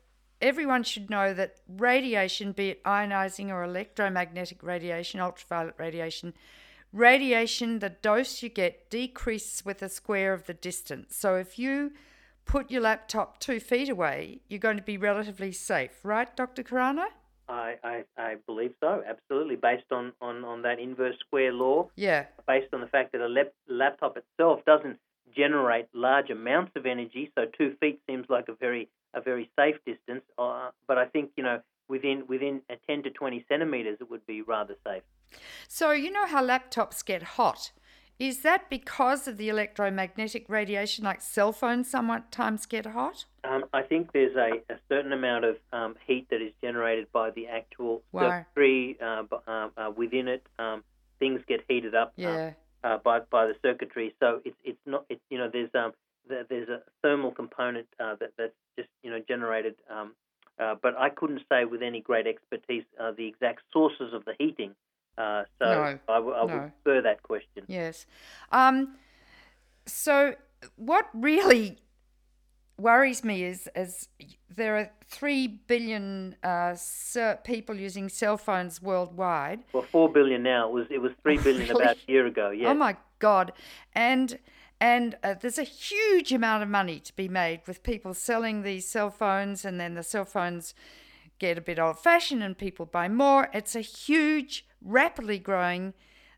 everyone should know that radiation, be it ionizing or electromagnetic radiation, ultraviolet radiation, radiation, the dose you get decreases with a square of the distance. So if you put your laptop two feet away, you're going to be relatively safe, right, Doctor Khurana? I, I, I believe so, absolutely, based on, on, on that inverse square law. Yeah. Based on the fact that a lap, laptop itself doesn't generate large amounts of energy, so two feet seems like a very a very safe distance. Uh, but I think, you know, within within a ten to twenty centimeters, it would be rather safe. So you know how laptops get hot. Is that because of the electromagnetic radiation, like cell phones sometimes get hot? Um, I think there's a, a certain amount of um, heat that is generated by the actual Wow. circuitry uh, uh, uh, within it. Um, things get heated up Yeah. uh, uh, by by the circuitry, so it's it's not it's you know there's um there's a thermal component uh, that that's just you know generated. Um, uh, but I couldn't say with any great expertise uh, the exact sources of the heating. Uh, so No, I, w- I no. would prefer that question. Yes. Um, so what really worries me is, is there are three billion uh, ser- people using cell phones worldwide. Well, four billion now. It was it was three Oh, billion really? about a year ago. Yeah. Oh my God! And and uh, there's a huge amount of money to be made with people selling these cell phones, and then the cell phones get a bit old-fashioned, and people buy more. It's a huge, rapidly growing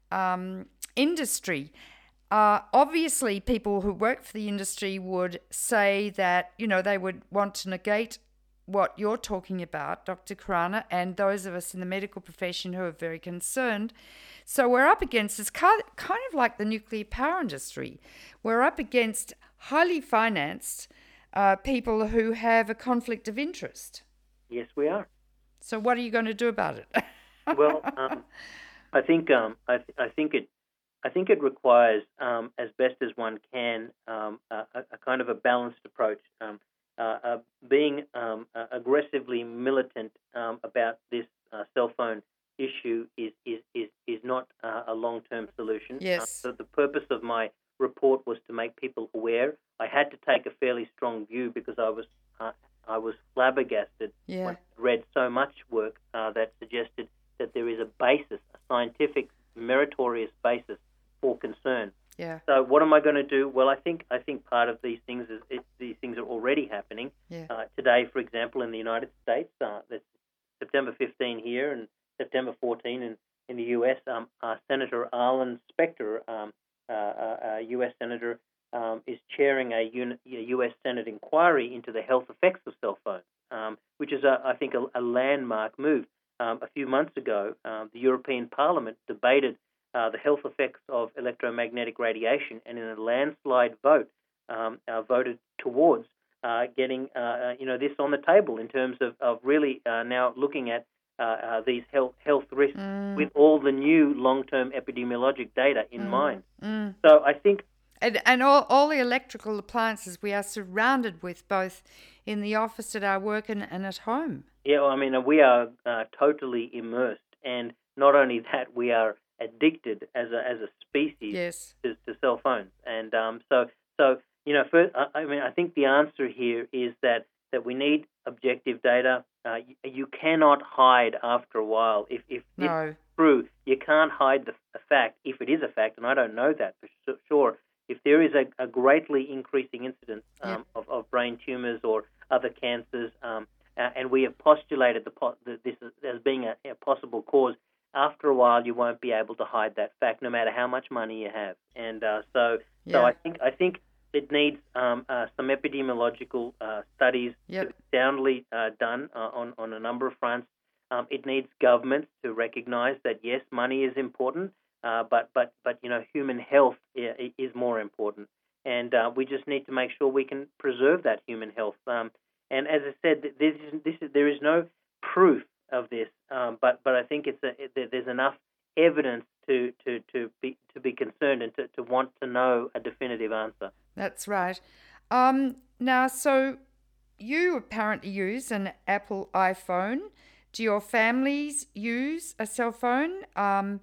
um, industry. Uh, obviously, people who work for the industry would say that, you know, they would want to negate what you're talking about, Doctor Khurana, and those of us in the medical profession who are very concerned. So we're up against, it's kind of like the nuclear power industry. We're up against highly financed uh, people who have a conflict of interest. Yes, we are. So what are you going to do about it? Well, um, I think um, I, th- I think it I think it requires, um, as best as one can, um, a, a kind of a balanced approach. Um, uh, uh, being um, uh, aggressively militant um, about this uh, cell phone issue is is is, is not uh, a long-term solution. Yes. Uh, so the purpose of my report was to make people aware. I had to take a fairly strong view because I was uh, I was flabbergasted Yeah. when I read so much work uh, that suggested that there is a basis, a scientific, meritorious basis for concern. Yeah. So what am I going to do? Well, I think I think part of these things is it, these things are already happening. Yeah. Uh, today, for example, in the United States, uh, that's September fifteenth here and September fourteenth in, in the U S, um, uh, Senator Arlen Specter, um, uh, uh, U S Senator, um, is chairing a, uni- a U S Senate inquiry into the health effects of cell phones, um, which is, a, I think, a, a landmark move. Um, a few months ago, um, the European Parliament debated uh, the health effects of electromagnetic radiation, and in a landslide vote, um, uh, voted towards uh, getting uh, you know this on the table in terms of, of really uh, now looking at uh, uh, these health health risks Mm. with all the new long-term epidemiologic data in Mm. mind. Mm. So I think. And, and all, all the electrical appliances we are surrounded with, both in the office, at our work, and, and at home. Yeah, well, I mean, we are uh, totally immersed, and not only that, we are addicted as a as a species Yes. to, to cell phones. And um, so, so you know, first, I, I mean, I think the answer here is that, that we need objective data. Uh, you, you cannot hide after a while. If if No. it's true, you can't hide the, the fact, if it is a fact, and I don't know that for sure. If there is a, a greatly increasing incidence um, Yep. of, of brain tumors or other cancers, um, uh, and we have postulated the, po- the, this as being a, a possible cause, after a while you won't be able to hide that fact, no matter how much money you have. And uh, so, Yeah. so I think I think it needs um, uh, some epidemiological uh, studies Yep. to be soundly uh, done uh, on on a number of fronts. Um, it needs governments to recognise that yes, money is important. Uh, but, but, but, you know, human health is more important. And uh, we just need to make sure we can preserve that human health. Um, and as I said, this is, this is, there is no proof of this, um, but, but I think it's a, it, there's enough evidence to, to, to, be, to be concerned and to, to want to know a definitive answer. That's right. Um, now, so you apparently use an Apple iPhone. Do your families use a cell phone? Um,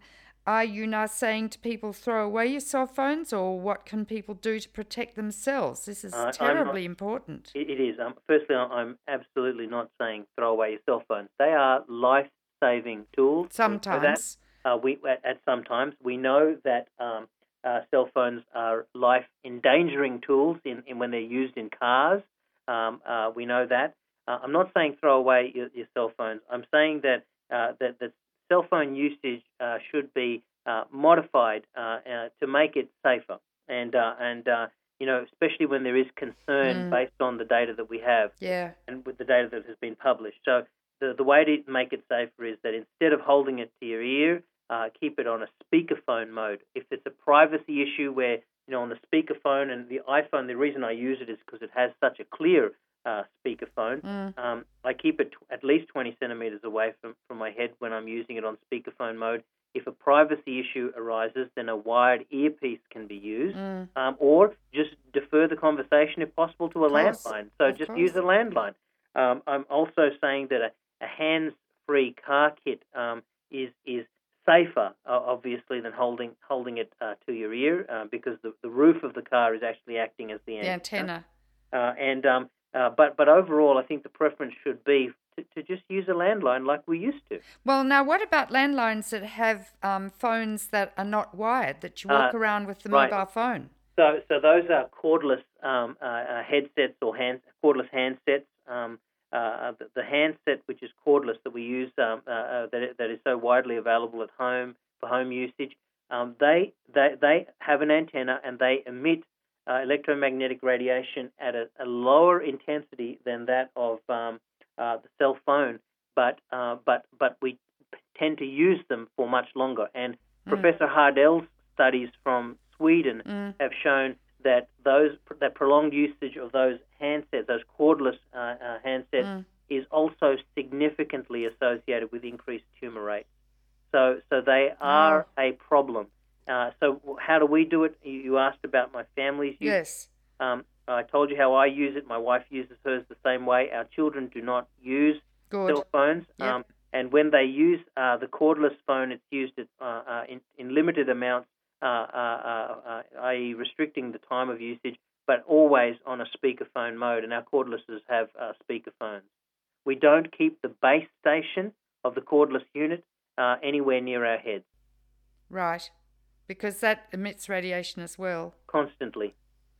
are you now saying to people throw away your cell phones, or what can people do to protect themselves? This is Uh, terribly not, important. It, it is. Um, firstly, I'm absolutely not saying throw away your cell phones. They are life-saving tools. Sometimes. Uh, we at, at sometimes we know that um, uh, cell phones are life-endangering tools in, in when they're used in cars. Um, uh, we know that. Uh, I'm not saying throw away your, your cell phones. I'm saying that uh, that that cell phone usage uh, should be uh, modified uh, uh, to make it safer, and uh, and uh, you know, especially when there is concern Mm. based on the data that we have, Yeah. and with the data that has been published. So the the way to make it safer is that instead of holding it to your ear, uh, keep it on a speakerphone mode. If it's a privacy issue where, you know, on the speakerphone and the iPhone, the reason I use it is because it has such a clear uh, speakerphone. Mm. Um, I keep it t- at least twenty centimeters away from, from my head when I'm using it on speakerphone mode. If a privacy issue arises, then a wired earpiece can be used, Mm. um, or just defer the conversation if possible to a Of course. landline. So Of just course. use a landline. Um, I'm also saying that a, a hands-free car kit um, is is safer, uh, obviously, than holding holding it uh, to your ear, uh, because the, the roof of the car is actually acting as the The antenna. antenna. Uh, and um, uh, but but overall, I think the preference should be to, to just use a landline like we used to. Well, now what about landlines that have um, phones that are not wired, that you walk Uh, around with the right. mobile phone? So so those are cordless um, uh, uh, headsets or hand, cordless handsets. Um, uh, the, the handset which is cordless that we use um, uh, uh, that that is so widely available at home for home usage. Um, they they they have an antenna and they emit uh, electromagnetic radiation at a, a lower intensity than that of um, uh, the cell phone, but uh, but but we tend to use them for much longer. And Mm. Professor Hardell's studies from Sweden Mm. have shown that those that prolonged usage of those handsets, those cordless uh, uh, handsets, Mm. is also significantly associated with increased tumor rates. So, so they are Oh. a problem. Uh, so, how do we do it? You, you asked about my family's use. Yes. Um, I told you how I use it. My wife uses hers the same way. Our children do not use Good. cell phones. Yep. Um, and when they use uh, the cordless phone, it's used at, uh, uh, in, in limited amounts, uh, uh, uh, that is restricting the time of usage, but always on a speakerphone mode. And our cordlesses have uh, speakerphones. We don't keep the base station of the cordless unit uh, anywhere near our heads. Right. Because that emits radiation as well. Constantly.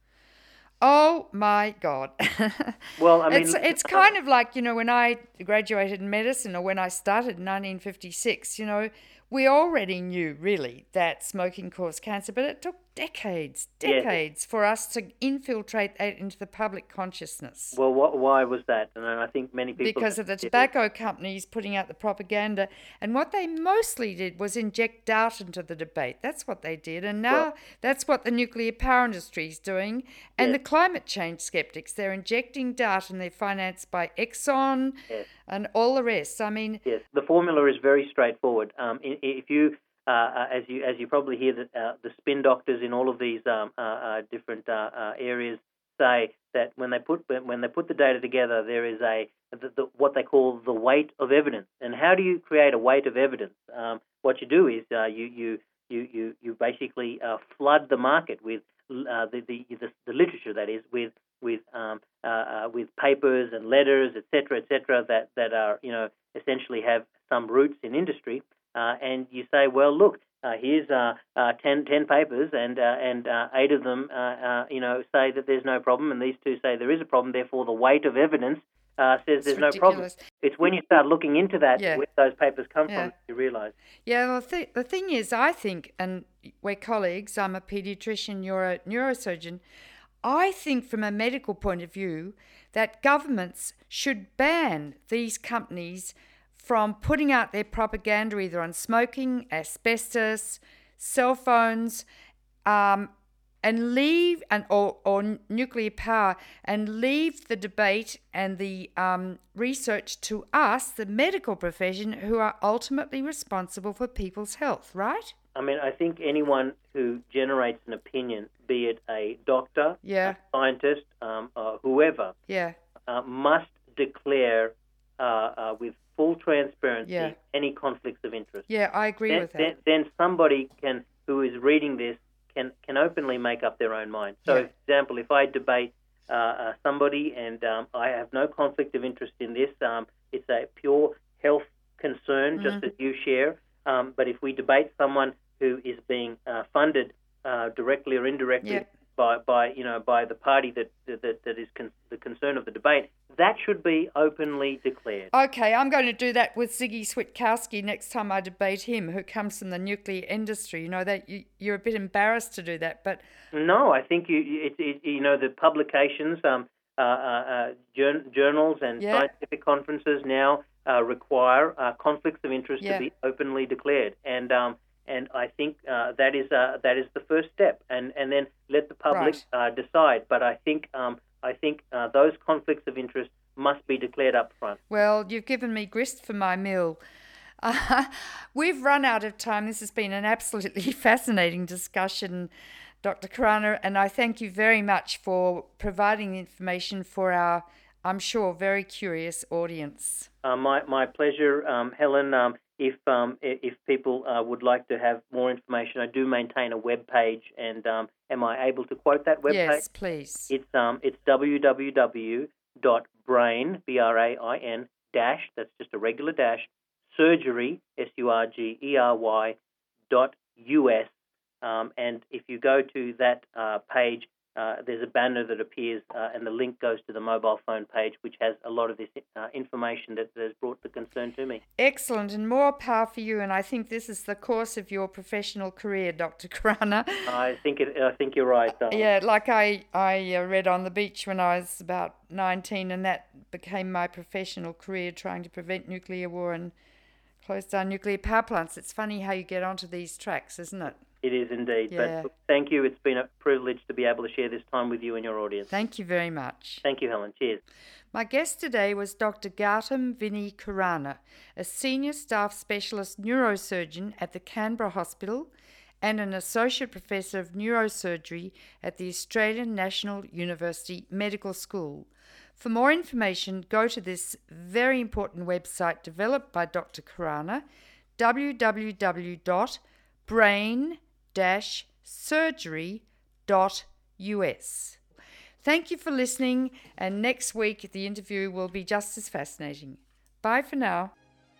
Oh my God. Well, I mean, it's it's kind of like, you know, when I graduated in medicine, or when I started in nineteen fifty-six, you know, we already knew really that smoking caused cancer, but it took decades, decades Yes. for us to infiltrate that into the public consciousness. Well, what, why was that? And I think many people... Because of the tobacco companies putting out the propaganda. And what they mostly did was inject doubt into the debate. That's what they did. And now Well, that's what the nuclear power industry is doing. And Yes. the climate change skeptics, they're injecting doubt, and they're financed by Exxon Yes. and all the rest. I mean, Yes, the formula is very straightforward. Um, i- if you, uh, uh, as you as you probably hear, that uh, the spin doctors in all of these um, uh, uh, different uh, uh, areas say that when they put when they put the data together, there is a the, the, what they call the weight of evidence. And how do you create a weight of evidence? Um, what you do is uh, you you you you you basically uh, flood the market with uh, the, the the the literature, that is, with with um, uh, uh, with papers and letters, et cetera, et cetera, that, that are, you know, essentially have some roots in industry, uh, and you say, well, look, uh, here's uh, uh, ten, ten papers, and uh, and uh, eight of them, uh, uh, you know, say that there's no problem, and these two say there is a problem. Therefore, the weight of evidence uh, says it's there's ridiculous. no problem. It's when you start looking into that, Yeah. where those papers come Yeah. from, you realise. Yeah, well, th- the thing is, I think, and we're colleagues, I'm a pediatrician, you're a neurosurgeon, I think from a medical point of view that governments should ban these companies from putting out their propaganda either on smoking, asbestos, cell phones, um, and leave, and or, or nuclear power, and leave the debate and the um, research to us, the medical profession, who are ultimately responsible for people's health, right? I mean, I think anyone who generates an opinion, be it a doctor, Yeah. a scientist, um, uh, whoever, Yeah. uh, must declare uh, uh, with full transparency, Yeah. any conflicts of interest. Yeah, I agree then, with that. Then, then somebody can, who is reading this, can can openly make up their own mind. So, Yeah. for example, if I debate uh, uh, somebody and um, I have no conflict of interest in this, um, it's a pure health concern, Mm-hmm. just as you share. Um, but if we debate someone who is being uh, funded uh, directly or indirectly Yeah. by, by you know by the party that that, that is con- the concern of the debate, that should be openly declared. Okay, I'm going to do that with Ziggy Switkowski next time I debate him, who comes from the nuclear industry. You know, that you, you're a bit embarrassed to do that, but No, I think you it, it, you know the publications, um, uh, uh, jour- journals, and Yeah. scientific conferences now uh, require uh, conflicts of interest Yeah. to be openly declared, and um, and I think uh, that is uh, that is the first step, and, and then let the public Right. uh, decide. But I think um, I think uh, those conflicts of interest must be declared up front. well, you've given me grist for my mill. Uh, we've run out of time. This has been an absolutely fascinating discussion, Doctor Khurana, and I thank you very much for providing the information for our, I'm sure, very curious audience. Uh, my my pleasure, um, Helen. Um, if um, i- if people uh, would like to have more information, I do maintain a web page, and um, am I able to quote that web Yes, page? please. It's um it's w w w dot brain b r a i n dash, that's just a regular dash, surgery s u r g e r y dot u s, um, and if you go to that uh, page, uh, there's a banner that appears, uh, and the link goes to the mobile phone page, which has a lot of this uh, information that, that has brought the concern to me. Excellent, and more power for you. And I think this is the course of your professional career, Doctor Khurana. I think it. I think you're right. Um, Yeah, like I, I uh, read On the Beach when I was about nineteen, and that became my professional career, trying to prevent nuclear war and close down nuclear power plants. It's funny how you get onto these tracks, isn't it? It is indeed. Yeah. But thank you. It's been a privilege to be able to share this time with you and your audience. Thank you very much. Thank you, Helen. Cheers. My guest today was Doctor Gautam Vinny Khurana, a senior staff specialist neurosurgeon at the Canberra Hospital and an associate professor of neurosurgery at the Australian National University Medical School. For more information, go to this very important website developed by Doctor Khurana, w w w dot brain dash surgery dot u s. Thank you for listening, and next week the interview will be just as fascinating. Bye for now.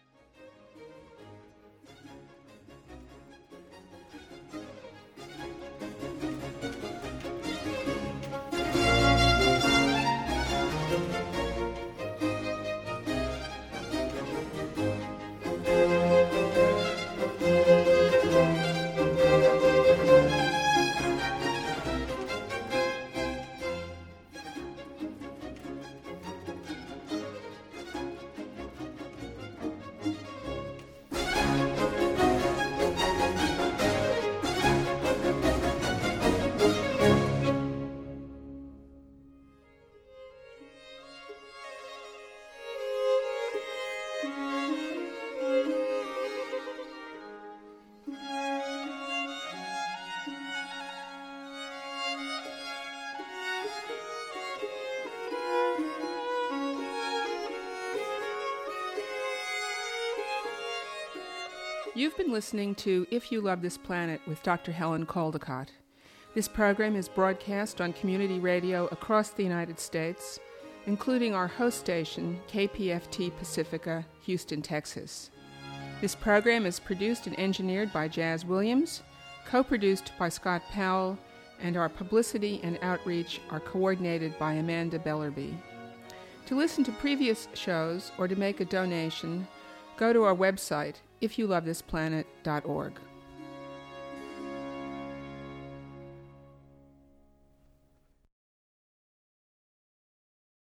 You've been listening to If You Love This Planet with Doctor Helen Caldicott. This program is broadcast on community radio across the United States, including our host station, K P F T Pacifica, Houston, Texas. This program is produced and engineered by Jazz Williams, co-produced by Scott Powell, and our publicity and outreach are coordinated by Amanda Bellerby. To listen to previous shows or to make a donation, go to our website, if you love this planet dot org.